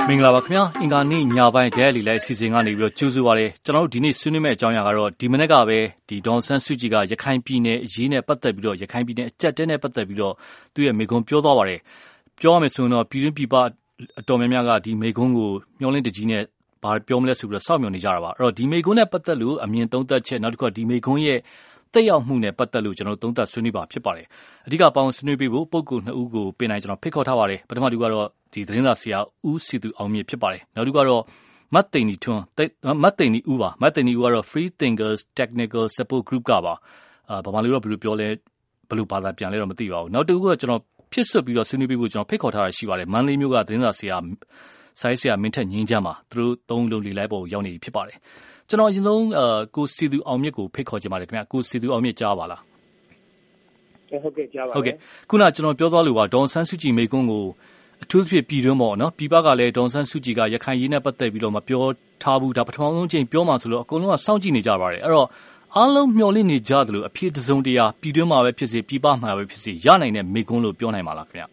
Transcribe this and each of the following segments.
မင်္ဂလာပါခင်ဗျာအင်္ဂါနေ့ညပိုင်းဒဲလီလိုက်စီစဉ်ကနေပြီးတော့ကြိုးစုပါရယ်ကျွန်တော်တို့ဒီနေ့ဆွေးနွေးမယ့်အကြောင်းအရာကတော့ဒီမနေ့ကပဲဒီဒေါန်ဆန်းစုကြည်ကရခိုင်ပြည်နယ်အရေးနဲ့ပတ်သက်ပြီးတော့ရခိုင်ပြည်နယ်အကြက်တဲနဲ့ပတ်သက်ပြီးတော့သူ့ရဲ့မိကုံပြောသွားပါတယ်ပြောရမယ်ဆိုရင်တော့ပြည်တွင်းပြည်ပအတော်များများကဒီမိကုံကိုမျောလင်းတကြီးနဲ့ဘာပြောမလဲဆိုပြီးတော့စောင့်မျှော်နေကြတာပါအဲ့တော့ဒီမိကုံနဲ့ပတ်သက်လို့အမြင်သုံးသပ်ချက်နောက်တစ်ခုကဒီမိကုံရဲ့တက်ရောက်မှုနဲ့ပတ်သက်လို့ကျွန်တော်သုံးသပ်ဆွေးနွေးပါဖြစ်ပါတယ်အဓိကပေါင်းဆွေးနွေးပေးဖို့ပုဂ္ဂိုလ်2ဦးကိုပြင်နိုင်ကျွန်တော်ဖိတ်ခေါ်ထားပါတယ်ပထမတူကတော့ဒီသတင်းစာဆရာဦးစီသူအောင်မြင့်ဖြစ်ပါတယ်နောက်တစ်ခုကတော့မတ်သိန်နီထွန်းမတ်သိန်နီဦးပါမတ်သိန်နီဦးကတော့ Free Thinkers Technical Support Group ကပါဗမာလူတော့ဘယ်လိုပြောလဲဘယ်လိုဘာသာပြန်လဲတော့မသိပါဘူးနောက်တစ်ခုကကျွန်တော်ဖြစ်ဆွတ်ပြီးတော့ဆွေးနွေးပေးဖို့ကျွန်တော်ဖိတ်ခေါ်ထားတာရှိပါတယ်မန္တလေးမြို့ကသတင်းစာဆရာဆိုင်းဆရာမင်းထက်ငင်းချမ်းပါသူတို့သုံးလုံးလေးလိုက်ပေါ်ရောက်နေပြီဖြစ်ပါတယ်ကျွန်တော်အရင်ဆုံးကိုစီသူအောင်မြင့်ကိုဖိတ်ခေါ်ချင်ပါတယ်ခင်ဗျကိုစီသူအောင်မြင့်ကြားပါလားဟုတ်ကဲ့ကြားပါဟုတ်ကဲ့ခုနကျွန်တော်ပြောသွားလို့ပါဒေါန်ဆန်းစုကြည်မိကုန်းကိုအထူးသဖြင့်ပြည်တွင်းပေါ့နော်ပြည်ပကလည်းဒေါန်ဆန်းစုကြည်ကရခိုင်ရေးနဲ့ပတ်သက်ပြီးတော့မပြောထားဘူးဒါပထမဆုံးချိန်ပြောမှဆိုလို့အကုန်လုံးကစောင့်ကြည့်နေကြပါတယ်အဲ့တော့အားလုံးမျှော်လင့်နေကြသလိုအဖြစ်တစုံတရာပြည်တွင်းမှာပဲဖြစ်စေပြည်ပမှာပဲဖြစ်စေရနိုင်တဲ့မိကုန်းလို့ပြောနိုင်ပါလားခင်ဗျ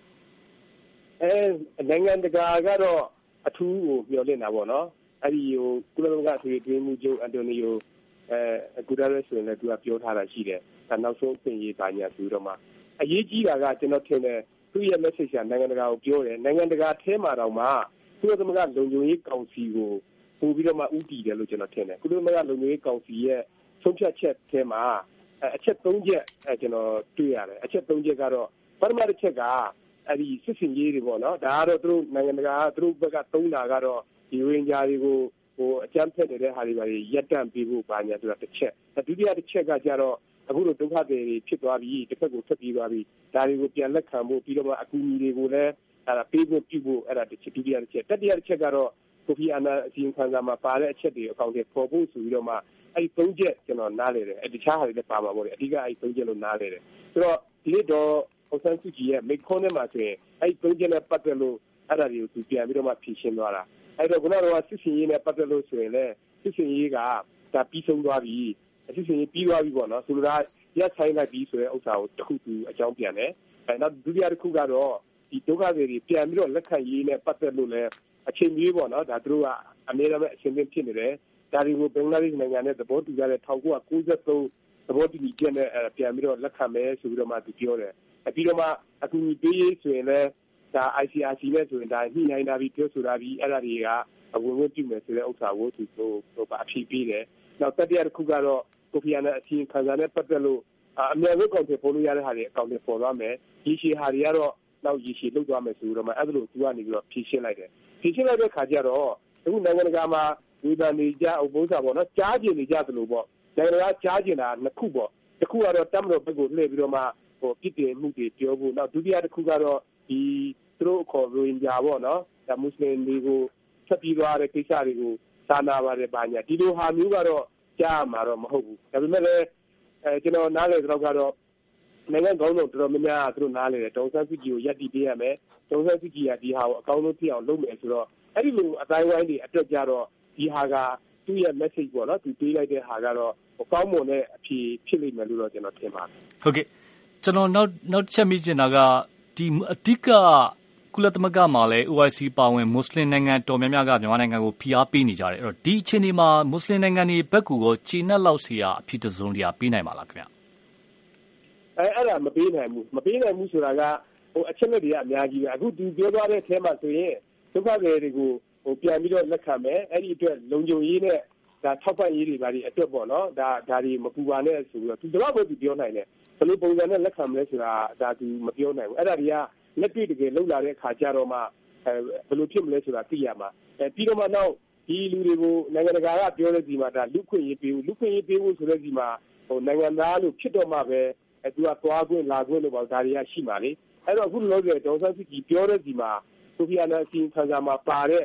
နိုင်ငံတကာကတော့အထူးကိုမျှော်လင့်တာပေါ့နော်အဲ့ဒီကုလသမဂ္ဂဆွေးနွေးမှုချုပ်အန်တိုနီယိုဂူတာရက်ဆိုရင်လည်းသူကပြောထားတာရှိတယ်ဒါနောက်ဆုံးအပြင်ရေးပါညာဆိုတော့မှအရေးကြီးတာကကျွန်တော်ထင်တယ်သူ့ရဲ့ message ကနိုင်ငံတကာကိုပြောတယ်နိုင်ငံတကာထဲမှာတော့မှကုလသမဂ္ဂလုံခြုံရေးကောင်စီကိုပို့ပြီးတော့မှဥတီတယ်လို့ကျွန်တော်ထင်တယ်ကုလသမဂ္ဂလုံခြုံရေးကောင်စီရဲ့ဆုံးဖြတ်ချက်ထဲမှာအချက်3ချက်ကျွန်တော်တွေ့ရတယ်အချက်3ချက်ကတော့ပထမတစ်ချက်ကအဲ့ဒီစစ်စင်ရေးတွေပေါ့နော်ဒါကတော့သူတို့နိုင်ငံတကာကသူတို့ဘက်ကသုံးတာကတော့ဒီရင်းကြားတွေကိုအကြမ်းဖက်နေတဲ့ဟာတွေပါရပ်တန့်ပေးဖို့ပါညာဆိုတာတစ်ချက်ဒုတိယတစ်ချက်ကကြတော့အခုလိုဒုက္ခတွေဖြစ်သွားပြီးတစ်ခါကိုထွက်ပြေးသွားပြီးဒါတွေကိုပြန်လက်ခံဖို့ပြီးတော့မှအကူအညီတွေကိုလည်းပေးဖို့ပြုဖို့အဲ့ဒါတစ်ချက်ဒုတိယတစ်ချက်တတိယတစ်ချက်ကတော့ကိုဖီအာနန်အစီရင်ခံစာမှာပါတဲ့အချက်တွေအကောင့်တွေပေါ်ဖို့ဆိုပြီးတော့မှအဲ့ဒီ3ချက်ကျွန်တော်နားလေတယ်အဲ့တခြားဟာတွေလည်းပါမှာပေါ့လေအဓိကအဲ့ဒီ3ချက်လို့နားလေတယ်ဆိုတော့ဒီနေ့တော့အောင်ဆန်းစုကြည်ရဲ့မိခွန်းထဲမှာဆိုရင်အဲ့ဒီ3ချက်နဲ့ပတ်သက်လို့အဲ့ဒါတွေကိုသူပြန်ပြီးတော့မှဖြေရှင်းသွားတာအဲ့တော့ခုနကတော့စစ်စင်ရေးနဲ့ပတ်သက်လို့ဆိုရင်လည်းစစ်စင်ရေးကဒါပြီးဆုံးသွားပြီစစ်စင်ရေးပြီးသွားပြီပေါ့နော်ဆိုလိုတာရက်ဆိုင်လိုက်ပြီးဆိုတဲ့ဥစ္စာကိုတစ်ခုသူအကြောင်းပြန်တယ်နောက်ဒုတိယတစ်ခုကတော့ဒီဒုက္ခတွေပြန်ပြီးတော့လက်ခံရေးနဲ့ပတ်သက်လို့လည်းအချိန်ကြီးပေါ့နော်ဒါသူတို့ကအများအားဖြင့်အချိန်ချင်းဖြစ်နေတယ်ဒါတွေကိုဘင်္ဂလားဒေ့ရှ်နိုင်ငံနဲ့သဘောတူကြတဲ့1993သဘောတူညီချက်နဲ့ပြန်ပြီးတော့လက်ခံမယ်ဆိုပြီးတော့မှသူပြောတယ်ပြီးတော့မှအကူအညီပေးရေးဆိုရင်လည်းဒါ ICRC နဲ့ဆိုရင်ဒါညှိနှိုင်းတာပြီးပြောဆိုတာပြီးအဲ့ဒါတွေကအဝင်ဝင်ပြုမယ်ဆိုတဲ့ဥစ္စာကိုသူအဖြေပေးတယ်နောက်တတိယတစ်ခုကတော့ကိုဖီအာနန်အစီရင်ခံစာနဲ့ပတ်သက်လို့အများဆုံးကောင်တွေပေါ်လို့ရတဲ့ဟာတွေအကောင်တွေပေါ်သွားမယ်ဒီရှည်ဟာတွေကတော့နောက်ရေရှည်လုတ်သွားမယ်ဆိုတော့မှအဲ့ဒါလို့သူကနေပြီးတော့ဖြေရှင်းလိုက်တယ်ဖြေရှင်းလိုက်တဲ့ခါကျတော့အခုနိုင်ငံတကာမှာဒီတန်နေကြဥပုသ္စာပေါ့နော်ကြားကျင်နေကြသလိုပေါ့နိုင်ငံတကာကြားကျင်တာနှစ်ခုပေါ့တစ်ခုကတော့တမ်မတော်ဘက်ကိုလှည့်ပြီးတော့မှပြစ်တင်မှုတွေပြောဖို့နောက်ဒုတိယတစ်ခုကတော့ဒီသူတို့ခေါ်ရိုဟင်ဂျာပေါ့နော်ဒါမွတ်စလင်တွေကိုဆက်ပြီးသွားတဲ့ကိစ္စတွေကိုစာနာပါတယ်ပါညာဒီလိုဟာမျိုးကတော့ကြားမှာတော့မဟုတ်ဘူးဒါပေမဲ့လည်းကျွန်တော်နားလည်တော့ကတော့နိုင်ငံကောင်းတော့တော်တော်များများသူတို့နားလည်တယ်ဒေါန်ဆန်းစုကြည်ကိုယက်တီပေးရမယ်ဒေါန်ဆန်းစုကြည်ကဒီဟာကိုအကောင်းဆုံးဖြစ်အောင်လုပ်မယ်ဆိုတော့အဲ့ဒီလိုအတိုင်းဝိုင်းတွေအတွက်ကြတော့ဒီဟာကသူ့ရဲ့ message ပေါ့နော်သူပေးလိုက်တဲ့ဟာကတော့ကောင်းမွန်တဲ့အဖြေဖြစ်လိမ့်မယ်လို့တော့ကျွန်တော်ထင်ပါတယ်ဟုတ်ကဲ့ကျွန်တော်နောက်ချက်မိချင်တာကဒီအဓိကကုလသမဂ္ဂမှာလည်း OIC ပါဝင်မွတ်စလင်နိုင်ငံတော်များများကမြန်မာနိုင်ငံကိုဖိအားပေးနေကြတယ်အဲ့တော့ဒီအချိန်ဒီမှာမွတ်စလင်နိုင်ငံတွေဘက်ကကိုခြေနှက်လောက်เสียအဖြစ်တစုံတရာပေးနိုင်ပါလားခင်ဗျအဲ့ဒါမပေးနိုင်ဘူးဆိုတာကအချက်လက်တွေကအများကြီးပဲအခုသူပြောသွားတဲ့အထဲမှာဆိုရင်ဒုက္ခသည်တွေကိုပြန်ပြီးတော့လက်ခံမယ်အဲ့ဒီအတွက်လုံခြုံရေးနဲ့ဒါထောက်ပံ့ရေးတွေပါဒီအတွက်ပေါ့နော်ဒါတွေမပူပါနဲ့ဆိုပြီးတော့သူတော့ပဲသူပြောနိုင်တယ်ဘယ်လိုပုံစံနဲ့လက်ခံမလဲဆိုတာဒါသူမပြောနိုင်ဘူးအဲ့ဒါတွေကလက်တွေ့တကယ်လောက်လာတဲ့ခါကျတော့မှဘယ်လိုဖြစ်မလဲဆိုတာသိရမှာပြီးတော့မှနောက်ဒီလူတွေကိုနိုင်ငံတကာကပြောတဲ့ဒီမှာဒါလူခွင့်ရေးပေးဖို့ဆိုတဲ့ဒီမှာနိုင်ငံသားလို့ဖြစ်တော့မှပဲသူကသွားခွင့်လာခွင့်လို့ပေါ့ဒါတွေကရှိမှာလေအဲ့တော့အခုလောလောဆယ်ဒေါန်ဆန်းစုကြည်ပြောတဲ့ဒီမှာကိုဖီအာနန်အစီရင်ခံစာမှာပါတဲ့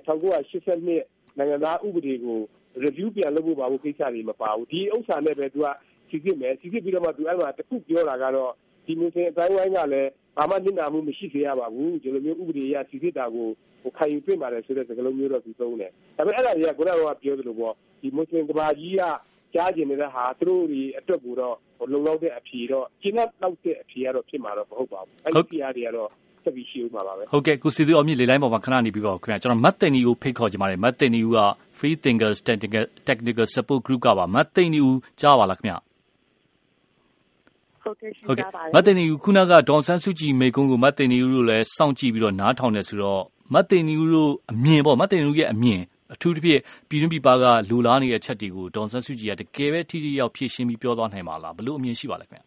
1982နိုင်ငံသားဥပဒေကို review ပြန်လုပ်ဖို့ပါဖို့ကိစ္စတွေမပါဘူးဒီဥစ္စာနဲ့ပဲသူကစီစစ်ပြီးတော့မှသူအဲ့မှာတခုပြောတာကတော့ဒီမျိုးစင်အတိုင်းဝိုင်းကလည်းဘာမှနစ်နာမှုမရှိစေရပါဘူးဒီလိုမျိုးဥပဒေအရစီစစ်တာကိုခံယူတွေ့ပါတယ်ဆိုတဲ့စကားလုံးမျိုးတော့သူသုံးတယ်ဒါပေမဲ့အဲ့ဒါတွေကခုနကပြောသလိုပေါ့ဒီမွတ်စလင်ကဘာကြီးကကြားကျင်နေတဲ့ဟာသူတို့ဒီအတွက်ကိုတော့လုံလောက်တဲ့အဖြေတော့ကျင်းတော့တဲ့အဖြေကတော့ဖြစ်မှာတော့မဟုတ်ပါဘူးအဲ့ဒီအဖြေတွေကတော့ဆက်ပြီးရှိဦးမှာပါပဲဟုတ်ကဲ့ကိုစီသူအောင်မြင့်လေလိုင်းပေါ်မှာခဏနေပြီးတော့ခင်ဗျာကျွန်တော်မတ်တင်နီကိုဖိတ်ခေါ်ကြပါတယ်မတ်တင်နီက Free Thinkers Technical Support Group ကပါမတ်တင်နီကိုကြားပါလားခင်ဗျာဟုတ်ကဲ့မတ်တင်နီခုနကဒေါ်ဆန်းစုကြည်မိကုန်းကိုမတ်တင်နီတို့လည်းစောင့်ကြည့်ပြီးတော့နားထောင်နေဆိုတော့မတ်တင်နီတို့အမြင်ပေါ့မတ်တင်နီရဲ့အမြင်အထူးသဖြင့်ပြည်တွင်းပြည်ပကလူလားနေတဲ့အချက်တွေကိုဒေါ်ဆန်းစုကြည်ကတကယ်ပဲထိထိရောက်ဖြည့်ရှင်းပြီးပြောသွားနိုင်ပါလားဘလို့အမြင်ရှိပါလဲခင်ဗျ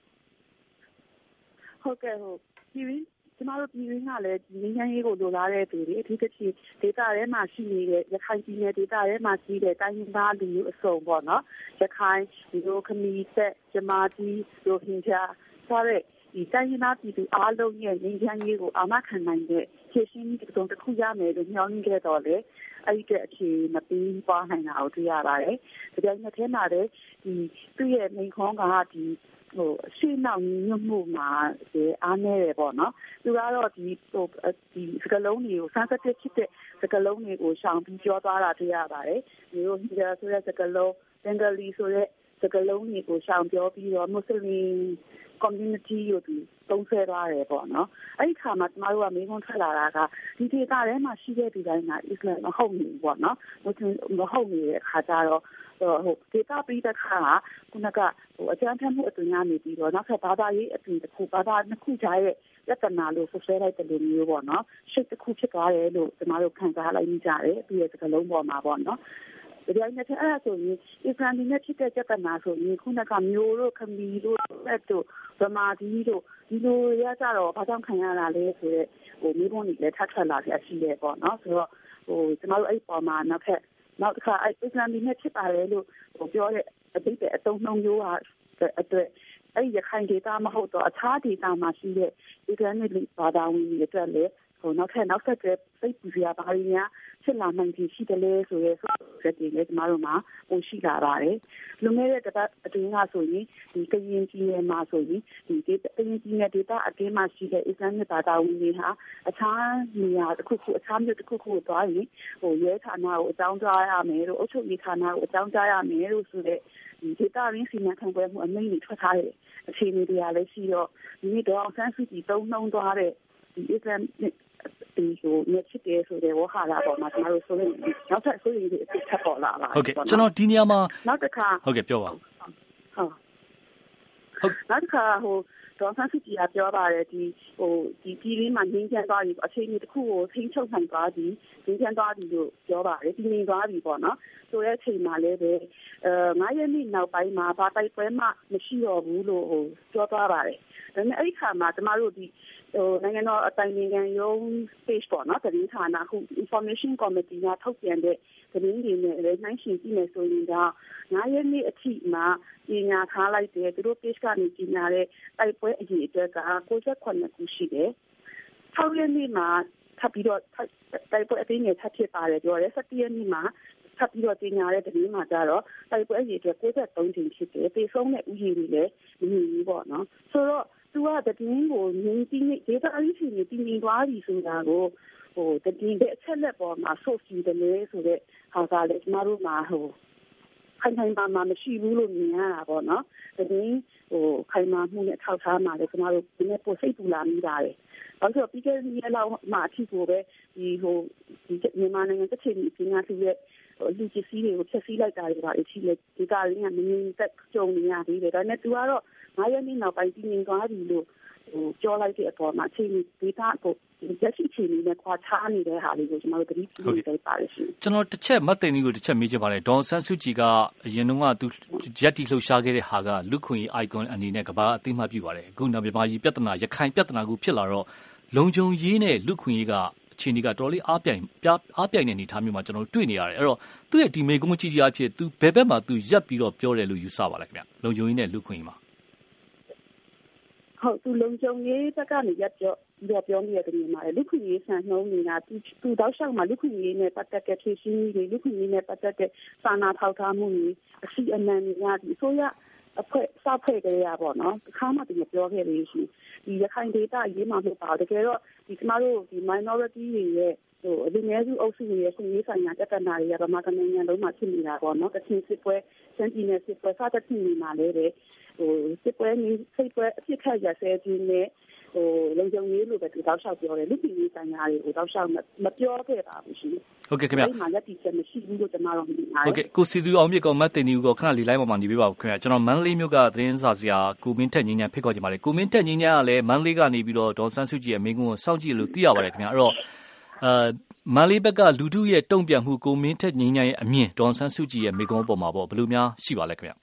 ဟုတ်ကဲ့ကျမတို့ပြည်ရင်းကလည်းငင်းချမ်းရေးကိုလိုလားတဲ့သူတွေအထူးသဖြင့်ဒေသထဲမှာရှိနေတဲ့ရခိုင်ပြည်နယ်ဒေသထဲမှာရှိတဲ့တိုင်းရင်းသားလူမျိုးအစုံပေါ့နော်ရခိုင်ဒီလိုခမီဆက်ဂျမာတီရိုဟင်ဂျာစတဲ့ဒီတိုင်းရင်းသားပြည်သူအားလုံးရဲ့ငင်းချမ်းရေးကိုအာမခံနိုင်တဲ့ဖြည့်ရှင်းမှုတစ်ခုရမယ်လို့ညှောင်းနေခဲ့တော့လေအဲ့ဒီအခြေမပြီးပွားနိုင်တာကိုတွေ့ရပါတယ်။ဒီတိုင်းတစ်မှာလည်းဒီသူ့ရဲ့မိန့်ခွန်းကဒီရှေ့နောက်ညွတ်မှုမှာအားနည်းတယ်ပေါ့နော်သူကတော့ဒီစကလုံးတွေကိုစမ်းစစ်ဖြစ်တဲ့စကလုံးတွေကိုရှောင်ပြီးပြောသွားတာတွေ့ရပါတယ်မျိုးဟိဒါဆိုတဲ့စကလုံးဘင်္ဂလီဆိုတဲ့စကလုံးတွေကိုရှောင်ပြောပြီးတော့မွတ်စလင် community ကိုသုံးဆွဲသွားတယ်ပေါ့နော်အဲ့ဒီခါမှာကျမတို့ကမေးခွန်းထွက်လာတာကဒီဒေသထဲမှာရှိတဲ့ဒီတိုင်းကအစ္စလာမ်မဟုတ်ဘူးပေါ့နော်မဟုတ်နေတဲ့အခါကျတော့ဒေတာပြည်တဲ့ခါကခုနကအကြမ်းဖက်မှုအတွင်းကနေပြီးတော့နောက်ထပ်ဘာသာရေးအပြင်တစ်ခုဘာသာနှစ်ခုကြားရဲ့ယတနာလို့ဆွဲလိုက်တဲ့လိုမျိုးပေါ့နော်ရှစ်တစ်ခုဖြစ်သွားတယ်လို့ကျမတို့ခံစားလိုက်ကြတယ်ပြီးရဲ့စကလုံးပေါ်မှာပေါ့နော်ဒီအရင်ကအဲ့ဒါဆိုရင်အစ္စလာမ်နဲ့ဖြစ်တဲ့ယတနာဆိုရင်ခုနကမျိုးတို့ခမီတို့ဆက်တို့ဗမာကြီးတို့ဒီလိုရကြတော့ဘာကြောင့်ခံရတာလဲဆိုတော့မိဘတွေလည်းထပ်ထွက်လာကြရှိတယ်ပေါ့နော်ဆိုတော့ကျမတို့အဲ့ပေါ်မှာနောက်တစ်ခါအစ္စလာမ်နဲ့ဖြစ်ပါတယ်လို့ပြောတဲ့အတိတ်အတုံးနှုံမျိုးဟာအတွက်အဲ့ရခိုင်ဒေသမဟုတ်တော့အခြားဒေသမှာရှိတဲ့အစ္စလာမ်ဘာသာဝင်တွေအတွက်လည်းနောက်ဆက်တွဲစိတ်ပူစရာဘာတွေများဖြစ်လာနိုင်ရှိတယ်လေဆိုရဲဆိုတဲ့ဒီလေကျမတို့မှာပိုရှိလာပါတယ်လူငယ်တဲ့တပတ်အတွင်းကဆိုရင်ဒီကရင်ပြည်နယ်မှာဆိုရင်ဒီကရင်ပြည်နယ်ဒေသအတွင်းမှာရှိတဲ့အစ္စလာမ်ဘာသာဝင်တွေဟာအခြားနေရာတစ်ခုခုအခြားမြို့တစ်ခုခုကိုသွားရင်ရဲဌာနကိုအကြောင်းကြားရမယ်လို့အုပ်ချုပ်ရေးဌာနကိုအကြောင်းကြားရမယ်လို့ဆိုတဲ့ဒီဒေသရင်းစီမံခန့်ခွဲမှုအမိန့်တွေထွက်ထားတဲ့အခြေအနေတွေကလည်းရှိတော့ဒီနေ့တော့ဆန်းစုကြည်သုံးနှုံသွားတဲ့ဒီအစ္စလာမ်ဒီမြစ်ချစ်တယ်ဆိုတဲ့ဝဟာလာပေါ်မှာကျမတို့ဆိုရင်နောက်ထပ်ဆိုရင်ဒီအစ်ထပ်ပေါ်လာပါဟုတ်ကဲ့ကျွန်တော်ဒီနေရာမှာနောက်တစ်ခါဟုတ်ကဲ့ပြောပါဟုတ်နောက်တစ်ခါဒေါ်ဆန်းစုကြည်ကပြောပါတယ်ဒီပြည်ရင်းမှာငင်းချမ်းသွားပြီအခြေအနေတစ်ခုကိုထိန်းချုပ်နိုင်သွားပြီငင်းချမ်းသွားပြီလို့ပြောပါတယ်ဒီနေသွားပြီပေါ့နော်ဆိုတဲ့အချိန်မှာလည်းပဲ9ရက်နေ့နောက်ပိုင်းမှာဘာတိုက်ပွဲမှမရှိတော့ဘူးလို့ပြောသွားပါတယ်ဒါပေမဲ့အဲ့ဒီခါမှာကျမတို့ဒီနိုင်ငံတော်အတိုင်ပင်ခံရုံး page ပေါ့နော်သတင်းဌာနခု information committee ကထုတ်ပြန်တဲ့သတင်းတွေနဲ့လည်းနှိုင်းယှဉ်ကြည့်မယ်ဆိုရင်တော့9ရက်နေ့အထိမှာပြင်ညာထားလိုက်တဲ့သူတို့ page ကနေပြင်ညာတဲ့တိုက်ပွဲအရေးအတွက်က68ခုရှိတယ်6ရက်နေ့မှာထပ်ပြီးတော့တိုက်ပွဲအသေးငယ်ထပ်ဖြစ်ပါတယ်ပြောရဲ17ရက်နေ့မှာထပ်ပြီးတော့ပြင်ညာတဲ့သတင်းမှာကြတော့တိုက်ပွဲအရေးအတွက်63ကြိမ်ဖြစ်တယ်ပေဆုံးတဲ့ဥယျာဉ်တွေလည်းမမြင်ဘူးပေါ့နော်ဆိုတော့သူကတည်င်းကိုငင်းပြီးဒေတာအရေးကြီးတည်ငင်းသွားပြီဆိုတာကိုတည်င်းတဲ့အချက်လက်ပေါ်မှာဆိုစီတယ်လေဆိုတဲ့ဟာကလည်းကျမတို့မှာခိုင်မာမှမရှိဘူးလို့မြင်ရတာပေါ့နော်တည်င်းခိုင်မာမှုနဲ့ထောက်ထားမှလည်းကျမတို့ဒီနေ့ပိုစိတ်ပူလာမိပါတယ်ဘာလို့ပြီးခဲ့တဲ့နေ့လောက်မှအထီကိုပဲဒီမြန်မာနိုင်ငံတစ်ချိန်ကြီးပြင်ရသူရဲ့လူကြီးစီးတွေကိုဖြည့်ဆည်းလိုက်တာတွေပါအထိလေဒီကရင်းကမင်းသက်ကြုံနေရသေးတယ်ဒါနဲ့သူကတော့9ရက်နေ့နောက်ပိုင်းပြင်နေသွားပြီလို့ပြောလိုက်တဲ့အပေါ်မှာအချိန်ဒေတာကိုလက်ရှိချိန်နဲ့ခွာခြားနေတဲ့ဟာလေးကိုကျွန်တော်တို့သတိပြုနေတယ်ပါတယ်ရှင်ကျွန်တော်တစ်ချက်မတ်တင်ကြီးကိုတစ်ချက်မေးချင်ပါတယ်ဒေါ်ဆန်းစုကြည်ကအရင်တုန်းကသူရက်တီလှုပ်ရှားခဲ့တဲ့ဟာကလူခွင့် icon အနေနဲ့ကဘာအသိမှတ်ပြုပါတယ်အခုနောက်မြန်မာပြည်ပြဿနာရခိုင်ပြဿနာကိုဖြစ်လာတော့လုံခြုံရေးနဲ့လူခွင့်ရေးကအခြေအနေကတော်လေးအားပြိုင်တဲ့အနေအထားမျိုးမှာကျွန်တော်တွေ့နေရတယ်အဲ့တော့သူ့ရဲ့ဒီမေကုန်းကြီးအဖြစ်သူဘယ်ဘက်မှာသူရက်ပြီးတော့ပြောတယ်လို့ယူဆပါလဲခင်ဗျလုံခြုံရေးနဲ့လူခွင့်ရေးမှာဟုတ်သူလုံခြုံရေးဘက်ကနေရက်ပြောနေရတယ်ဒီမှာလူခွင့်ရေးဆန်နှုံးနေတာသူတောက်လျှောက်မှာလူခွင့်ရေးနဲ့ပတ်သက်တဲ့ဖြည့်ရှင်းရေးလူခွင့်ရေးနဲ့ပတ်သက်တဲ့စာနာထောက်ထားမှုတွေအစီအမံတွေကဒီဆိုရအဖွဲ့စဖွဲ့ကြရပါတော့အခါမှသူပြောခဲ့လို့ရှိဒီရခိုင်ဒေသရေးမှာမဟုတ်ပါဘူးတကယ်တော့ဒီကျမတို့ဒီ minority တွေရဲ့လူနည်းစုအုပ်စုတွေရဲ့ရှင်ရေးဆိုင်ရာတက်နာတွေကဗမာနိုင်ငံလုံးမှာဖြစ်နေတာပေါ့နော်ကချင်စစ်ပွဲစမ်းပြည်နယ်စစ်ပွဲစသဖြင့်နေမှာလည်းစစ်ပွဲနေစိတ်ပွဲအဖြစ်ခတ်ရဆဲခြင်းနဲ့လုံခြုံရေးလိုပဲသူတောက်လျှောက်ပြောတယ်လူ့ပြည်ရေးဆိုင်ရာတွေကိုတောက်လျှောက်မပြောခဲ့ပါဘူးရှင်ဟုတ်ကဲ့ခင်ဗျအဲ့မှာလက်တီချက်မရှိဘူးလို့ကျွန်တော်တို့မြင်ပါတယ်ဟုတ်ကဲ့ကိုစီသူအောင်မြင့်ကမတ်တင်နီဦးကခဏလေးလိုက်ပေါ်မှာနေပေးပါဦးခင်ဗျကျွန်တော်မန္တလေးမြို့ကသတင်းစာဆရာကိုမင်းထက်ငင်းညံဖိတ်ခေါ်ချင်ပါတယ်ကိုမင်းထက်ငင်းညံကလည်းမန္တလေးကနေပြီးတော့ဒေါ်ဆန်းစုကြည်ရဲ့မိကုန်းကိုစောင့်ကြည့်လို့သိရပါတယ်ခင်ဗျအဲ့တော့မန္တလေးဘက်ကလူထုရဲ့တုံ့ပြန်မှုကိုမင်းထက်ငင်းညံရဲ့အမြင်ဒေါ်ဆန်းစုကြည်ရဲ့မိကုန်းအပေါ်မှာပေါ့ဘယ်လိုများရှိပါလဲခင်ဗျ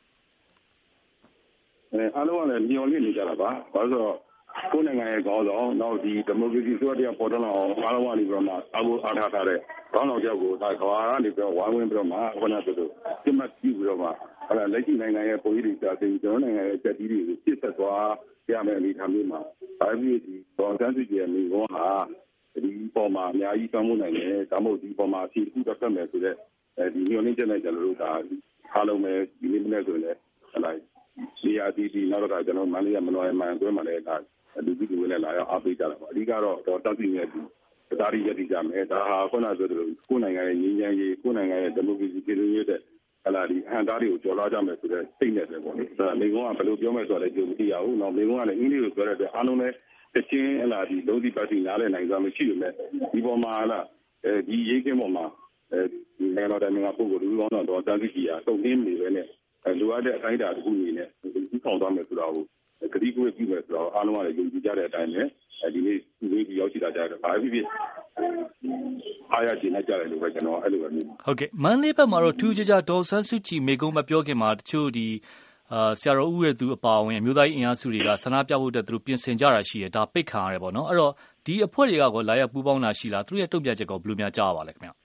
အားလုံးကလည်းမျှော်လင့်နေကြတာပါဘာလို့ဆိုတော့ကိုယ်နိုင်ငံရဲ့ခေါင်းဆောင်နောက်ဒီဒီမိုကရေစီဆိုတဲ့ပေါ်တော်အောင်အားလုံးကနေပြီးတော့မှအားထားထားတဲ့ခေါင်းဆောင်ကြောက်ကိုဒါကဘာကနေပြီးတော့ဝိုင်းဝန်းပြီးတော့မှခုနကဆိုလို့ပြတ်ပြီးပြီးတော့မှလက်ရှိနိုင်ငံရဲ့ပုံရိပ်တွေကြာသိကျွန်တော်နိုင်ငံရဲ့စက်တီးတွေကိုပြစ်ဆက်သွားရမယ်အနေထားမျိုးမှာဒါပြီးဒီဒေါ်စန်းစုကြည်ရဲ့မိကုန်းဟာဒီပေါ်မှာအများကြီးကောင်းမှုနိုင်တယ်ဒါမှမဟုတ်ဒီပေါ်မှာအစီအကူတက်မယ်ဆိုတဲ့ဒီညွှန်နေချက်နဲ့ကျွန်တော်တို့ဒါအားလုံးပဲဒီနေ့နေ့ဆိုရင်လည်းဒီအတီးဒီနောက်တော့ကျွန်တော်မန္တလေးကမလွယ်မှန်တွဲမှလည်းဒါလူကြီးတွေလည်းလာရောက်အားပေးကြတာပါအဓိကတော့တော့တက်ပြီးမြဲဒီတရားရည်ရည်ကြမယ်ဒါဟာခုနကဆိုသလိုကိုယ်နိုင်ငံရဲ့ငြိမ်းချမ်းရေးကိုယ်နိုင်ငံရဲ့ဒီမိုကရေစီပြည်တွင်းရေးတဲ့ဒီအဟံသားတွေကိုကျော်လွှားကြမယ်ဆိုတဲ့စိတ်နဲ့ပဲပေါ့လေဒါမိကုန်းကဘယ်လိုပြောမယ်ဆိုတော့လည်းကြုံမသိရဘူး။နောက်မိကုန်းကလည်းအင်္ဂလိပ်လိုပြောတဲ့အတွက်အားလုံးလည်းတစ်ချင်းဒီလုံးစီပါတီနားလည်နိုင်စွာမရှိဘူးမဲ့ဒီပေါ်မှာဒီရေးကင်းပေါ်မှာဒီနိုင်ငံတော်နိုင်ငံပုဂ္ဂိုလ်လူကောင်းတော်တာကြီးကြီးအားတုံ့နှင်းနေပဲနဲ့လိုအပ်တဲ့အတိုင်းအတာတစ်ခုအနေနဲ့ဒီဆောင်သွားမယ်ဆိုတော့ဂတိကိုပြုမယ်ဆိုတော့အားလုံးကလည်းယုံကြည်ကြတဲ့အတိုင်းပဲဒီနေ့ဒီရောက်ရှိလာကြတယ်။ဘာဖြစ်အားရကျင်နေကြတယ်လို့ပဲကျွန်တော်အဲ့လိုပဲမြင်။ဟုတ်ကဲ့မန္တလေးဘက်မှာတော့ထူးခြားခြားဒေါ်ဆန်းစုကြည်မိကုန်းမပြောခင်မှာတချို့ဒီဆရာတော်ဦးရဲ့သူအပါအဝင်အမျိုးသားရေးအင်အားစုတွေကဆန္ဒပြဖို့အတွက်သူတို့ပြင်ဆင်ကြတာရှိတယ်ဒါပိတ်ခံရတယ်ပေါ့နော်။အဲ့တော့ဒီအဖွဲ့တွေကကောလာရောက်ပူးပေါင်းတာရှိလားသူတို့ရဲ့တုံ့ပြန်ချက်ကောဘယ်လိုများကြားရပါလဲခင်ဗျ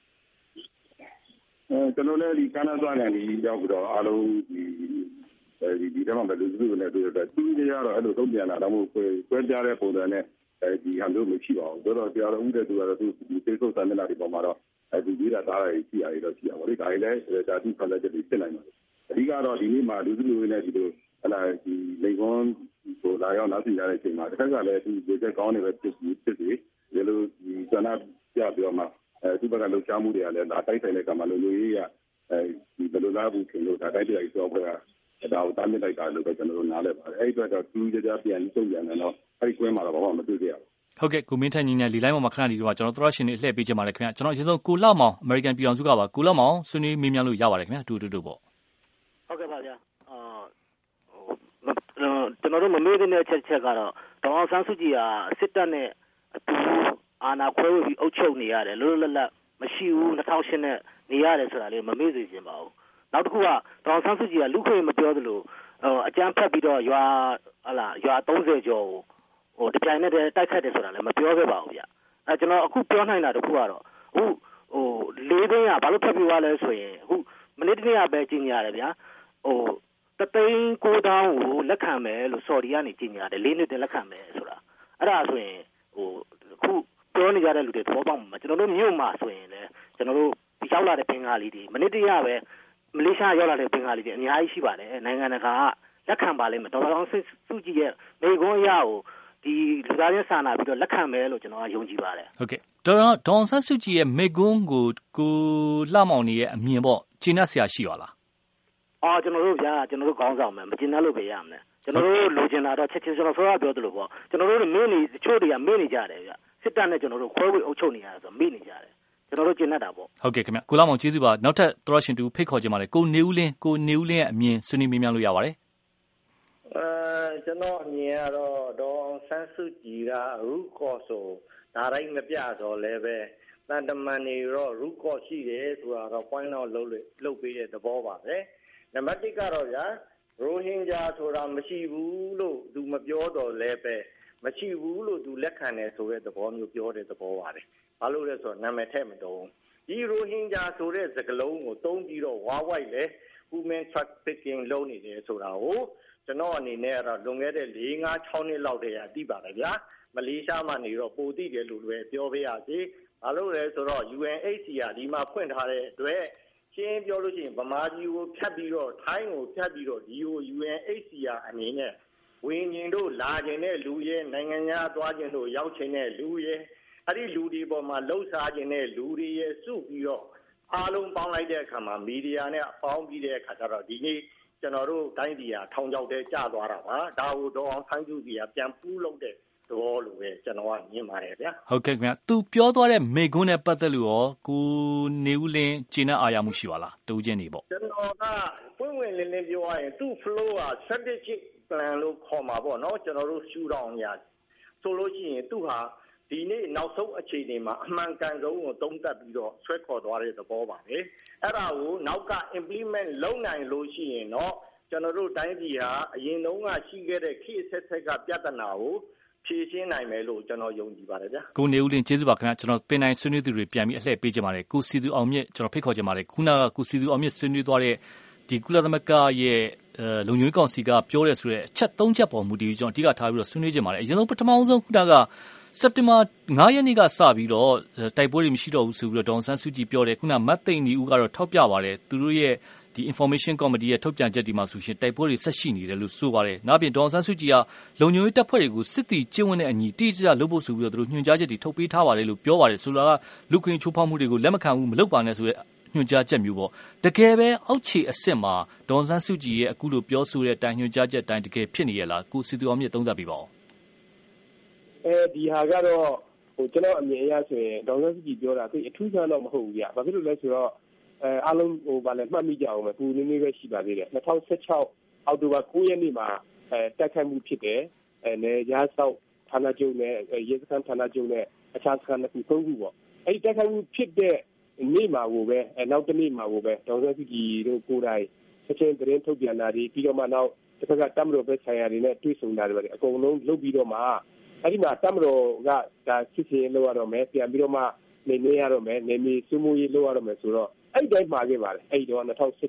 ။ကျွန်တော်လည်းဒီကဏ္ဍသွားနေဒီရောက်ပြီးတော့အားလုံးဒီတမန်ဘယ်လိုလုပ်နေလဲဆိုတော့သူတွေကတော့အဲ့လိုတုံ့ပြန်လာတော့မို့ကွဲပြားတဲ့ပုံစံနဲ့ဒီဟာမျိုးမရှိပါဘူး။ဆိုတော့ဆရာတော်ဦးတဲ့သူကတော့သူဒီFacebook စာမျက်နှာတွေပေါ်မှာတော့ဒီကြီးတာသားတွေရှိရတယ်တော့ရှိရပါလိမ့်။ဒါလည်းဒါသူဖန်လက်ချက်တွေဖြစ်နိုင်ပါတယ်။အဓိကတော့ဒီနေ့မှာလူစုလူဝေးနဲ့ဒီလိုဒီမိကွန်းကိုလာရောက်နားဆင်ကြတဲ့အချိန်မှာတစ်ခါကလည်းဒီဝေချက်ကောင်းနေပဲဖြစ်စီဒီလိုဒီဇာနာပြပြီးတော့မှသူ့ဘက်ကလှုပ်ရှားမှုတွေကလည်းလာတိုက်ဆိုင်တဲ့ကံမှာလူမျိုးရေးကဒီဘယ်လိုလားဘူးခင်လို့ဒါတိုက်တဲ့ဆိုတော့ဒါကိုတားမြစ်လိုက်တာလို့ပဲကျွန်တော်တို့နားလည်ပါတယ်အဲ့ဒီအတွက်တော့သူကြပြန်တုံ့ပြန်တယ်တော့အဲ့ဒီကွင်းမှာတော့ဘာမှမတွေ့ကြရဘူးဟုတ်ကဲ့ကိုမင်းထန်ညီနဲ့လီလိုက်ပေါ်မှာခဏဒီတော့ကျွန်တော်သောရရှင်တွေလှည့်ပေးချင်ပါတယ်ခင်ဗျကျွန်တော်အရင်ဆုံးကိုလောက်မောင်အမေရိကန်ပြည်ထောင်စုကပါကိုလောက်မောင်ဆွေးနွေးမေးမြန်းလို့ရပါတယ်ခင်ဗျတူပေါ့ဟုတ်ကဲ့ပါဗျာကျွန်တော်တို့မမေ့တဲ့အချက်ကတော့ဒေါအောင်ဆန်းစုကြည်ဟာစစ်တပ်နဲ့အတူအာဏာခွဲဝေပြီးအုပ်ချုပ်နေရတယ်လွတ်လွတ်လပ်မရှိဘူး2008နဲ့နေရတယ်ဆိုတာလေးမမေ့စေချင်ပါဘူးနောက်တစ်ခုကဒေါအောင်ဆန်းစုကြည်ကလူခွေမပြောသလိုအကြမ်းဖက်ပြီးတော့ရွာ30ကျော်ဟိုတပြိုင်နက်တည်းတိုက်ခတ်တယ်ဆိုတာလည်းမပြောခဲ့ပါဘူးဗျကျွန်တော်အခုပြောနိုင်တာတစ်ခုကတော့အခု၄သိန်းကဘာလို့ဖက်ပြီးသွားလဲဆိုရင်အခုမနေ့တနေ့ကပဲကြီးညာရတယ်ဗျာ3,900,000ကိုလက်ခံမယ်လို့ဆော်ဒီကနေကြီးညာတယ်၄နှစ်တည်းလက်ခံမယ်ဆိုတာအဲ့ဒါဆိုရင်အခုပြောနေကြတဲ့လူတွေသဘောပေါက်မှာကျွန်တော်တို့မြို့မှာဆိုရင်လည်းကျွန်တော်တို့ရောက်လာတဲ့ပင်ကားလေးတွေမနေ့တရပဲမလေးရှားရောက်လာတဲ့ပင်ကားလေးတွေအများကြီးရှိပါတယ်နိုင်ငံတကာကလက်ခံပါလိမ့်မယ်ဒေါ်လာအောင်စုကြည့်ရဲ့မိကုန်းအရာကိုဒီလူသားချင်းစာနာပြီးတော့လက်ခံမယ်လို့ကျွန်တော်ကယုံကြည်ပါတယ်ဟုတ်ကဲ့ဒေါ်ဆန်းစုကြည်ရဲ့မိကုန်းကိုလှမောင်နေရဲ့အမြင်ပေါ့ကျင်းတ်ဆရာရှိပါလားကျွန်တော်တို့ဗျာကျွန်တော်တို့ခေါင်းဆောင်မယ်မကျင်းတ်လို့ပဲရမယ်ကျွန်တော်တို့လိုချင်တာတော့ချက်ချင်းကျွန်တော်ဆိုရပြောသလိုပေါ့ကျွန်တော်တို့မင်းနေတချို့တွေကမင်းနေကြတယ်ဗျစစ်တပ်နဲ့ကျွန်တော်တို့ခွဲဝေအုပ်ချုပ်နေရတယ်ဆိုမေ့နေကြတယ်ကျွန်တော်တို့ကျင့်တတ်တာပေါ့ဟုတ်ကဲ့ခင်ဗျကိုလာမောင်ကျေးဇူးပါနောက်ထပ်သောရရှင်တူဖိတ်ခေါ်ခြင်းပါလေကိုနေဦးလင်းရဲ့အမြင်ဆွေးနွေးမေးမြန်းလို့ရပါတယ်ကျွန်တော်အမြင်ကတော့ဒေါ်ဆန်းစုကြည်ကရုကော့ဆိုဒါတိုင်းမပြတော့လည်းပဲတန်တမန်တွေတော့ရုကော့ရှိတယ်ဆိုတာတော့ point out လုပ်ပေးတဲ့သဘောပါပဲနံပါတ်1ကတော့ဗျာရိုဟင်ဂျာဆိုတာမရှိဘူးလို့သူမပြောတော့လည်းပဲမရှိဘူးလို့သူလက်ခံတယ်ဆိုတဲ့သဘောမျိုးပြောတဲ့သဘောပါတယ်ဘာလို့လဲဆိုတော့နာမည်ထည့်မတုံးဒီရိုဟင်ဂျာဆိုတဲ့စကားလုံးကိုသုံးပြီးတော့ဝါဝိုက်လဲ human trafficking လုပ်နေတယ်ဆိုတာကိုကျွန်တော်အနေနဲ့ကတော့လွန်ခဲ့တဲ့4-5-6နှစ်လောက်တည်းကသိပါတယ်ဗျာမလေးရှားမှာနေတော့ပိုသိတယ်လို့ပဲပြောပေးရစီဘာလို့လဲဆိုတော့ UNHCR ဒီမှာဖွင့်ထားတဲ့အတွက်ရှင်းပြောလို့ရှိရင်ဗမာပြည်ကိုဖြတ်ပြီးတော့ထိုင်းကိုဖြတ်ပြီးတော့ဒီ UNHCR အနေနဲ့ဝင်းကျင်တို့လာကျင်တဲ့လူရဲ့နိုင်ငံသားသွားကျင်တို့ရောက်ချင်တဲ့လူရဲ့အဲ့ဒီလူတွေပေါ်မှာလှုပ်ရှားကျင်တဲ့လူတွေရဲ့စုပြီးတော့အားလုံးပေါင်းလိုက်တဲ့အခါမှာမီဒီယာနဲ့ပေါင်းပြီးတဲ့အခါကျတော့ဒီနေ့ကျွန်တော်တို့တိုင်းပြည်ဟာထောင်ချောက်တဲ့ကျသွားတာပါဒါကိုတော့အောင်ဆန်းစုကြည်ကပြန်ပူးလုပ်တဲ့တော့လို့ပဲကျွန်တော်ကမြင်ပါတယ်ဗျာဟုတ်ကဲ့ခင်ဗျာသူပြောသွားတဲ့မေကွန်းနဲ့ပတ်သက်လို့ရောကိုနေဦးလင်းကျင်းတဲ့အာရမှုရှိပါလားတူးချင်းနေပေါ့ကျွန်တော်ကပွင့်ဝင်လင်းလင်းပြောရရင်သူ့ flow က strategic plan လို့ခေါ်မှာပေါ့နော်ကျွန်တော်တို့ရှူတောင်ညာဆိုလို့ရှိရင်သူ့ဟာဒီနေ့နောက်ဆုံးအခြေအနေမှာအမှန်ကန်ဆုံးကိုသုံးသပ်ပြီးတော့ဆွဲခေါ်သွားတဲ့သဘောပါပဲအဲ့ဒါကိုနောက်က implement လုပ်နိုင်လို့ရှိရင်တော့ကျွန်တော်တို့တိုင်းပြည်ဟာအရင်တုန်းကရှိခဲ့တဲ့ခေတ်ဆက်ဆက်ကပြဿနာကိုဖြေရှင်းနိုင်မယ်လို့ကျွန်တော်ယုံကြည်ပါတယ်ဗျာကိုနေဦးလင်းကျေးဇူးပါခင်ဗျာကျွန်တော်ပင်နိုင်ဆွေးနွေးသူတွေပြန်ပြီးအလှည့်ပေးကြပါတယ်ကိုစီသူအောင်မြင့်ကျွန်တော်ဖိတ်ခေါ်ကြပါတယ်ခုနကကိုစီသူအောင်မြင့်ဆွေးနွေးသွားတဲ့ဒီကုလသမဂ္ဂရဲ့လုံခြုံရေးကောင်စီကပြောရဲဆိုတဲ့အချက်၃ချက်ပေါ်မူတည်ပြီးကျွန်တော်အဓိကထားပြီးတော့ဆွေးနွေးကြပါတယ်အရင်ဆုံးပထမဆုံးခုနကစက်တင်ဘာ9ရက်နေ့ကစပြီးတော့တိုက်ပွဲတွေမရှိတော့ဘူးဆိုပြီးတော့ဒေါန်ဆန်းစုကြည်ပြောတယ်ခုနမတ်သိန်းနီဦးကတော့ထောက်ပြပါတယ်သူတို့ရဲ့ဒီ information committee ရဲ့ထုတ်ပြန်ချက်ဒီမှာဆိုရှင်တိုက်ပွဲတွေဆက်ရှိနေတယ်လို့ဆိုပါတယ်။နောက်ပြင်ဒေါန်ဆန်းစုကြည်ကလုံခြုံရေးတပ်ဖွဲ့တွေကိုစစ်တီကျင့်ဝတ်တဲ့အညီတိကျလုပ်ဖို့ဆိုပြီးတော့သူတို့ညွှန်ကြားချက်တွေထုတ်ပေးထားပါတယ်လို့ပြောပါတယ်ဆိုတော့လူခွင့်ချိုးဖောက်မှုတွေကိုလက်မခံဘူးမလုပ်ပါနဲ့ဆိုတဲ့ညွှန်ကြားချက်မျိုးပေါ့တကယ်ပဲအောက်ခြေအဆင့်မှာဒေါန်ဆန်းစုကြည်ရဲ့အခုလိုပြောဆိုတဲ့အတိုင်းညွှန်ကြားချက်အတိုင်းတကယ်ဖြစ်နေရလားကိုစီသူအောင်မြင့်သုံးသပ်ပြပါဦးဒီဟာကတော့ကျွန်တော်အမြင်အရဆိုရင်ဒေါန်ဆန်းစုကြည်ပြောတာသိအထူးဆန်းတော့မဟုတ်ဘူးဗျဘာဖြစ်လို့လဲဆိုတော့အားလုံးဗာလဲမှတ်မိကြအောင်ပဲပူနည်းနည်းပဲရှိပါသေးတယ်2016အောက်တိုဘာ9ရက်နေ့မှာတိုက်ခိုက်မှုဖြစ်တယ်နေရာဆောက်ဌာနချုပ်နဲ့ရဲစခန်းဌာနချုပ်နဲ့အခြားစခန်းတစ်ခုသုံးခုပေါ့အဲ့ဒီတိုက်ခိုက်မှုဖြစ်တဲ့နေ့မှာကိုပဲနောက်တစ်နေ့မှာကိုပဲဒေါန်ဆန်းစုကြည်တို့ကိုယ်တိုင်ချက်ချင်းသတင်းထုတ်ပြန်တာဒီပြီးတော့မှနောက်တစ်ခါကတမတော်ပဲဆိုင်ရာတွေနဲ့တွေ့ဆုံတာတွေပဲအကုန်လုံးလုပ်ပြီးတော့မှအဲ့ဒီမှာတမတော်ကဒါစစ်စင်လောက်ရတော့မယ်ပြန်ပြီးတော့မှနေရတော့မယ်နေမီစုမှုရေးလောက်ရတော့မယ်ဆိုတော့အဲ့ဒီတိုင်းမှာခဲ့ပါတယ်အဲ့ဒီတော့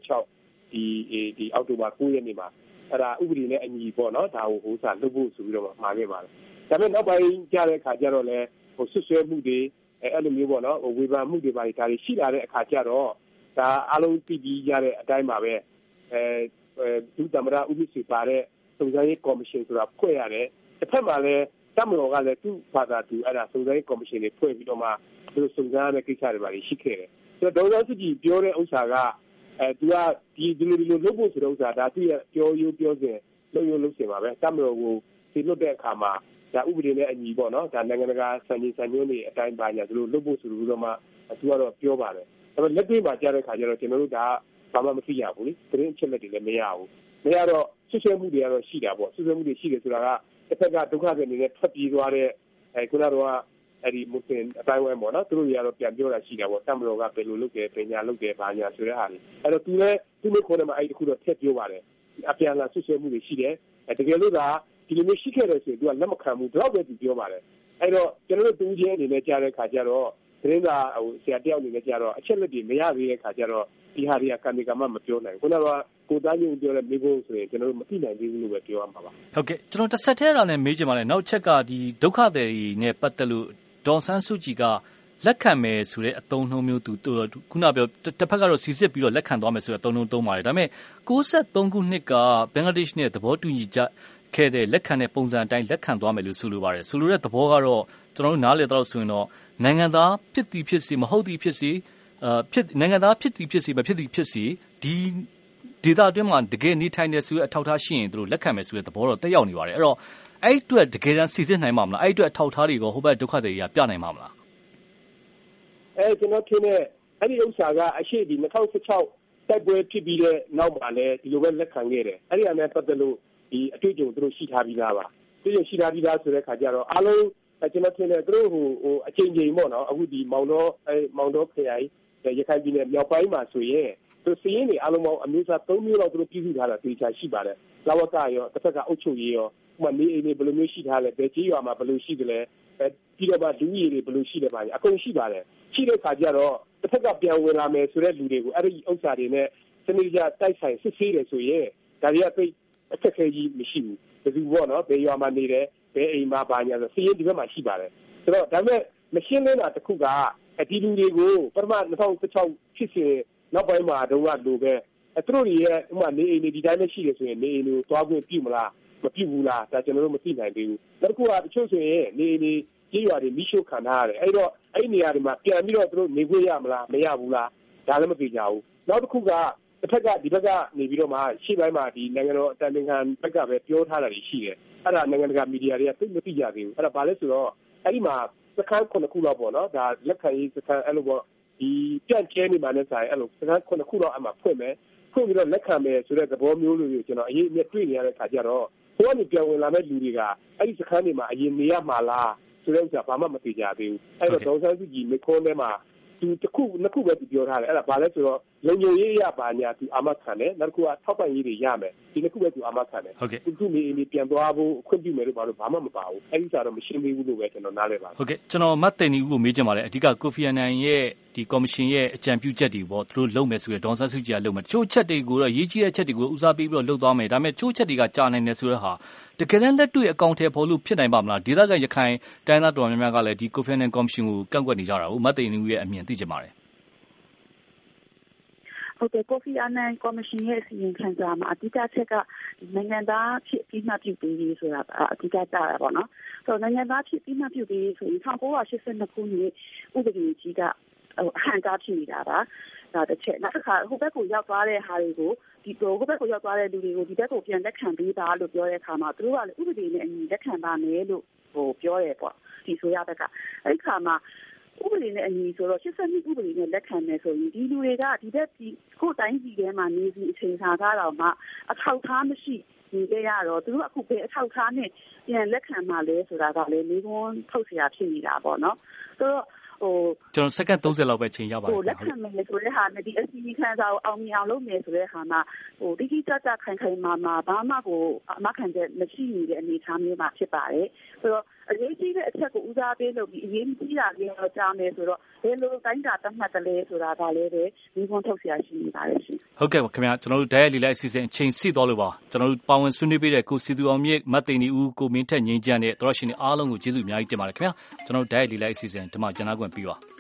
2016ဒီအောက်တိုဘာ9ရက်နေ့မှာအဲ့ဒါဥပဒေနဲ့အညီပေါ့နော်ဒါကိုစားလုပ်ဖို့ဆိုပြီးတော့မှာခဲ့ပါတယ်ဒါပေမဲ့နောက်ပိုင်းကြားတဲ့အခါကျတော့လဲဆွဆွဲမှုတွေအဲ့လိုမျိုးပေါ့နော်ဝေဖန်မှုတွေပါဒါတွေရှိလာတဲ့အခါကျတော့ဒါအလုံးသိပြီးရတဲ့အတိုင်းပါပဲဒုသမ္မတဦးမြင့်ဆွေပါတဲ့စုံစမ်းရေးကော်မရှင်ဆိုတာဖွဲ့ရတယ်တစ်ဖက်မှာလည်းတမတော်ကလည်းသူ့ဘာသာသူအဲ့ဒါစုံစမ်းရေးကော်မရှင်တွေဖွဲ့ပြီးတော့မှသူစုံစမ်းရတဲ့ကိစ္စတွေပါရှိခဲ့တယ်ဆိုတော့ဒေါန်ဆန်းစုကြည်ပြောတဲ့ဥစ္စာကသူကဒီလိုလုပ်ဖို့ဆိုတဲ့ဥစ္စာဒါသူ့ရဲ့ပြောရိုးပြောစဉ်လုပ်စင်ပါပဲတမတော်ကိုဒီလွတ်တဲ့အခါမှာဒါဥပဒေနဲ့အညီပေါ့နော်ဒါနိုင်ငံတကာစံချိန်စံညွှန်းတွေအတိုင်းပါညာသူတို့လုပ်ဖို့ဆိုလို့မှသူကတော့ပြောပါတယ်ဒါပေမဲ့လက်တွေ့မှာကြားတဲ့အခါကျတော့ကျွန်တော်တို့ဒါဘာမှမသိရဘူးလေသတင်းအချက်လက်တွေလည်းမရဘူးမရတော့ဆွဆွဲမှုတွေကတော့ရှိတာပေါ့ဆွဆွဲမှုတွေရှိတယ်ဆိုတာကတစ်ဖက်ကဒုက္ခတွေအနေနဲ့ထွက်ပြေးသွားတဲ့ခုနကတော့အဲ့ဒီမွတ်စလင်အတိုင်းဝဲပေါ့နော်သူတို့တွေကတော့ပြန်ပြောတာရှိတာပေါ့တမတော်ကဘယ်လိုလုပ်တယ်ပညာလုပ်တယ်ဘာညာဆိုတဲ့ဟာတွေအဲ့တော့သူလည်းသူ့ခေါ်တယ်မှာအဲ့ဒီခုတော့ထည့်ပြောပါတယ်အပြန်လာဆွဆွဲမှုတွေရှိတယ်တကယ်လို့ဒါဒီလိုမျိုးရှိခဲ့တယ်ဆိုရင်သူကလက်မခံဘူးတော့ပဲသူပြောပါတယ်အဲ့တော့ကျွန်တော်တို့တူးချင်းအနေနဲ့ကြားတဲ့ခါကျတော့သတင်းစာဆရာတယောက်အနေနဲ့ကြားတော့အချက်လက်တွေမရသေးတဲ့ခါကျတော့ဒီဟာတွေကကံဒီကမှမပြောနိုင်ဘူးခုနကကိုသားညုံပြောတဲ့မိဖို့ဆိုရင်ကျွန်တော်တို့မသိနိုင်သေးဘူးလို့ပဲပြောရမှာပါဟုတ်ကဲ့ကျွန်တော်တစ်ဆက်တည်းတာနဲ့မေးချင်ပါတယ်နောက်ချက်ကဒီဒုက္ခသည်တွေနဲ့ပတ်သက်လို့ဒေါန်ဆန်းစုကြည်ကလက်ခံမယ်ဆိုတဲ့အသုံးနှုန်းမျိုးသူခုနပြောတစ်ဖက်ကတော့စီစစ်ပြီးတော့လက်ခံသွားမယ်ဆိုတဲ့အသုံးနှုန်းသုံးပါတယ်ဒါပေမဲ့63ခုနှစ်ကဘင်္ဂလားဒေ့ရှ်နဲ့သဘောတူညီချက်ခဲ့တဲ့လက်ခံတဲ့ပုံစံအတိုင်းလက်ခံသွားမယ်လို့ဆိုလိုပါတယ်ဆိုလိုတဲ့သဘောကတော့ကျွန်တော်တို့နားလည်တော့ဆိုရင်တော့နိုင်ငံသားဖြစ်သည်ဖြစ်စေမဟုတ်သည်ဖြစ်စေနိုင်ငံသားဖြစ်သည်ဖြစ်စေမဖြစ်သည်ဖြစ်စေဒီဒေသအတွင်းမှာတကယ်နေထိုင်နေဆိုတဲ့အထောက်အထားရှိရင်တို့လက်ခံမယ်ဆိုတဲ့သဘောတော့တက်ရောက်နေပါတယ်အဲ့တော့အဲ့အတွက်တကယ်တမ်းစီစစ်နိုင်မှာမလားအဲ့အတွက်အထောက်အထားတွေကိုဟိုဘက်ဒုက္ခသည်တွေကပြနိုင်မှာမလားကျွန်တော်ထင်တဲ့အဲ့ဒီဥစ္စာကအရှိဒီ2016တိုက်ပွဲဖြစ်ပြီးတဲ့နောက်မှာလည်းဒီလိုပဲလက်ခံခဲ့တယ်အဲ့ဒီအနဲ့ပတ်သက်လို့ဒီအတွေ့အကြုံသူတို့ရှိထားပြီးသားပါသူတို့ရှိထားပြီးသားဆိုတဲ့ခါကျတော့အားလုံးကျွန်တော်ထင်တယ်သူတို့ဟိုအချိန်ချင်းပေါ့နော်အခုဒီမောင်တော်ခရိုင်ရခိုင်ပြည်နယ်မြောက်ပိုင်းမှာဆိုရင်သူစီးရင်တွေအားလုံးပေါင်းအမျိုးသား3မျိုးလောက်သူတို့ပြည်စုထားတာသိချာရှိပါတယ်လဝကရောတစ်ဖက်ကအုပ်ချုပ်ရေးရောဥပမာနေအိမ်တွေဘယ်လိုမျိုးရှိထားလဲဘယ်ကြီးရွာမှာဘယ်လိုရှိတယ်လဲပြီးတော့မှလူကြီးတွေဘယ်လိုရှိတယ်ပါအကုန်ရှိပါတယ်ရှိတဲ့ခါကျတော့တစ်ဖက်ကပြန်ဝင်လာမယ်ဆိုတဲ့လူတွေကိုအဲ့ဒီဥစ္စာတွေနဲ့စနစ်တကျတိုက်ဆိုင်စစ်ဆေးတယ်ဆိုရင်ဒါတွေကသိအခက်အခဲကြီးမရှိဘူးဘယ်သူပေါ့နော်ဘယ်ရွာမှာနေတယ်ဘယ်အိမ်မှာဘာညာဆိုစီးရင်ဒီဘက်မှာရှိပါတယ်ဆိုတော့ဒါပေမဲ့မရှင်းလင်းတာတစ်ခုကဒီလူတွေကိုပထမ2016ဖြစ်စဉ်နောက်ပိုင်းမှာတော့လိုပဲသူတို့ရဲ့ဥမာနေအိမ်တွေဒီတိုင်းပဲရှိတယ်ဆိုရင်နေအိမ်တွေကိုသွားခွင့်ပြုမလားမပြုဘူးလားဒါကျွန်တော်တို့မသိနိုင်သေးဘူးနောက်တစ်ခုကတချို့ဆိုရင်နေအိမ်တွေကြေးရွာတွေမိရှို့ခံထားရတယ်အဲ့တော့အဲ့နေရာတွေမှာပြန်ပြီးတော့သူတို့နေခွင့်ရမလားမရဘူးလားဒါလည်းမသိကြဘူးနောက်တစ်ခုကတစ်ဖက်ကဒီဘက်ကနေပြီးတော့မှရှေ့ပိုင်းမှာဒီနိုင်ငံတော်အတိုင်ပင်ခံဘက်ကပဲပြောထားတာရှိတယ်အဲ့ဒါနိုင်ငံတကာမီဒီယာတွေကသိမသိကြသေးဘူးအဲ့ဒါဘာလဲဆိုတော့အဲ့ဒီမှာစခန်း9ခုလောက်ပေါ့နော်ဒါလက်ခံရေးစခန်းအဲ့လိုပေါ့ဒီပြန့်ကျဲနေမှလည်းဆိုင်အဲ့လိုစခန်း9ခုလောက်အမှဖွင့်မယ်ဖွင့်ပြီးတော့လက်ခံမယ်ဆိုတဲ့သဘောမျိုးလို့ကျွန်တော်အရေးအမြတ်တွေ့နေရတဲ့ခါကျတော့ဟိုကနေပြောင်းဝင်လာမဲ့လူတွေကအဲ့ဒီစခန်းတွေမှာအရင်နေရမှာလားဆိုတဲ့ဥစ္စာဘာမှမသိကြသေးဘူးအဲ့တော့ဒေါ်ဆန်းစုကြည်မိခွန်းထဲမှာသူတစ်ခုနှစ်ခုပဲသူပြောထားတယ်အဲ့ဒါဘာလဲဆိုတော့လုံခြုံရေးရပါညာသူအာမခံတယ်နောက်တစ်ခုကထောက်ပံ့ရေးတွေရမယ်ဒီနှစ်ခုပဲသူအာမခံတယ်သူနေပြန်သွားဖို့ခွင့်ပြုမယ်လို့ဘာလို့ဘာမှမပါဘူးအဲ့ဒီစားတော့မရှင်းသေးဘူးလို့ပဲကျွန်တော်နားလည်ပါတယ်ဟုတ်ကဲ့ကျွန်တော်မတ်တင်နီဦးကိုမေးချင်ပါတယ်အဓိကကိုဖီအာနန်ရဲ့ဒီကော်မရှင်ရဲ့အကြံပြုချက်တွေပေါ့သူတို့လုပ်မယ်ဆိုရဒေါ်ဆန်းစုကြည်ကလုပ်မယ်တချို့ချက်တွေကိုတော့ရေးကြီးတဲ့ချက်တွေကိုဦးစားပေးပြီးတော့လုပ်သွားမယ်ဒါပေမဲ့တချို့ချက်တွေကကြာနိုင်တယ်ဆိုတဲ့ဟာတကယ်တမ်းလက်တွေ့အကောင့်ထဲပေါ်လို့ဖြစ်နိုင်ပါမလားဒေသခံရခိုင်တိုင်းသားတော်များများကလည်းဒီကိုဖီအာနန်ကော်မရှင်ကိုကန့်ကွက်နေကြတာဟုတ်မတ်တင်နီဦးရဲ့အမြင်သိချင်ပါတယ်ဟုတ်တယ်ကိုဖီအာနန်ကော်မရှင်ရဲ့အစီရင်ခံစာမှာအဓိကချက်ကနိုင်ငံသားဖြစ်ပြီးမှပြုပေးရေးဆိုတာအဓိကကြတာပေါ့နော်ဆိုတော့နိုင်ငံသားဖြစ်ပြီးမှပြုပေးရေးဆိုရင်1982ခုနှစ်ဥပဒေကြီးကအဟန့်တားဖြစ်နေတာပါဒါတစ်ချက်နောက်တစ်ခါဟိုဘက်ကိုရောက်သွားတဲ့ဟာတွေကိုဒီဟိုဘက်ကိုရောက်သွားတဲ့လူတွေကိုဒီဘက်ကိုပြန်လက်ခံပေးပါလို့ပြောတဲ့အခါမှာသူတို့ကလည်းဥပဒေနဲ့အညီလက်ခံပါမယ်လို့ပြောတယ်ပေါ့ဒီဆိုရဘက်ကအဲ့ဒီခါမှာဥပဒေနဲ့အညီဆိုတော့82ဥပဒေနဲ့လက်ခံမယ်ဆိုရင်ဒီလူတွေကဒီဘက်ကိုတိုင်းပြည်ထဲမှာနေပြီးအချိန်ခါကတော့မှအထောက်ထားမရှိနေကြရတော့သူတို့အခုပဲအထောက်ထားနဲ့ပြန်လက်ခံမှလဲဆိုတာကလည်းလေးကွန်းထုတ်เสียဖြစ်နေတာပေါ့နော်ဆိုတော့ကျွန်တော်စက္ကန့်30လောက်ပဲချိန်ရပါတယ်လက်ခံမယ်ဆိုတဲ့ဟာနဲ့ဒီအစီအခံစာကိုအောင်မြင်အောင်လုပ်မယ်ဆိုတဲ့ဟာမှာတိတိကျကျခိုင်ခိုင်မာမာဘာမှကိုအမခံချက်မရှိနေတဲ့အနေအထားမျိုးမှာဖြစ်ပါတယ်ဆိုတော့အရေးကြီးတဲ့အချက်ကိုဦးစားပေးလုပ်ပြီးအရေးကြီးတာလေးတော့ကြားမယ်ဆိုတော့ဘယ်လိုတိုင်းတာသတ်မှတ်တယ်လဲဆိုတာကလည်းပဲဒီကွန်ထုတ်เสียရှိနေပါတယ်ရှင်ဟုတ်ကဲ့ခင်ဗျာကျွန်တော်တို့ Diet လေးလိုက်အစီအစဉ်အချိန်စီသွားလို့ပါကျွန်တော်တို့ပါဝင်ဆွေးနွေးပေးတဲ့ကိုစီသူအောင်မြင့်မတ်သိန်နီဦးကိုမင်းထက်ငိမ့်ချမ်းတဲ့တော်ရှင်တွေအားလုံးကိုကျေးဇူးအများကြီးတင်ပါတယ်ခင်ဗျာကျွန်တော်တို့ Diet လေးလိုက်အစီအစဉ်ဒီမှာကျန်နာခွင့်ပြီးပါ